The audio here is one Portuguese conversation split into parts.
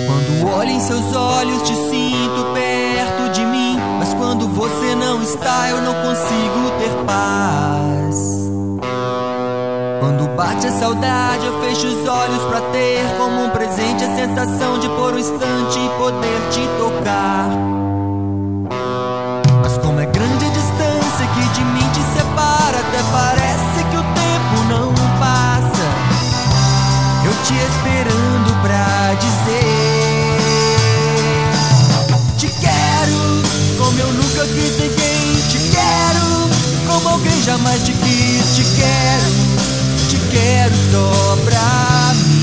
Quando olho em seus olhos te sinto perto de mim, mas quando você não está eu não consigo ter paz. Quando bate a saudade eu fecho os olhos pra ter como um presente a sensação de por um instante poder te tocar. Mas como é grande a distância que de mim te separa, até parece que o tempo não passa. Eu te esperando pra dizer te quero, como eu nunca quis ninguém. Te quero, como alguém jamais te quis. Te quero só pra mim.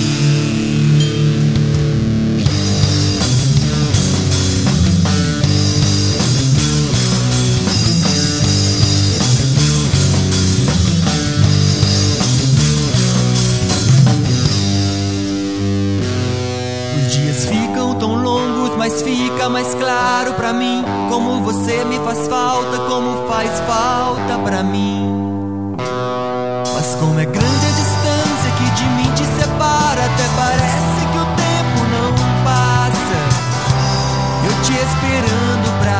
Os dias ficam tão longos, mas fica mais claro pra mim como você me faz falta, como faz falta pra mim. Mas como é grande a distância que de mim te separa, até parece que o tempo não passa. Eu te esperando pra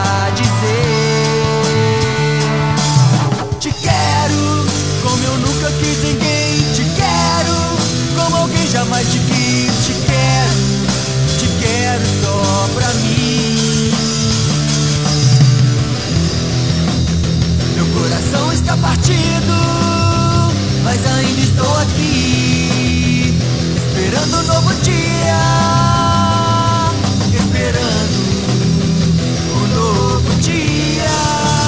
dizer te quero, como eu nunca quis ninguém. Te quero, como alguém jamais te quis. Te quero só pra mim. Meu coração está partido, mas ainda estou aqui, esperando um novo dia, esperando um novo dia.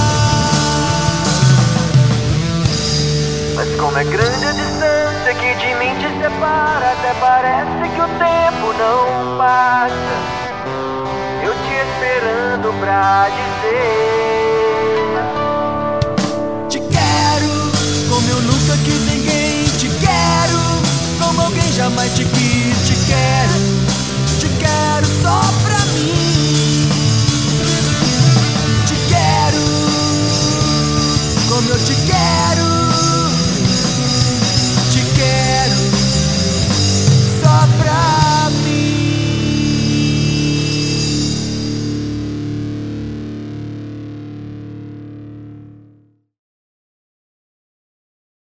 Mas como é grande a distância que de mim te separa, até parece que o tempo não passa. Eu te esperando pra dizer te quero, como eu nunca quis ninguém. Te quero, como alguém jamais te quis.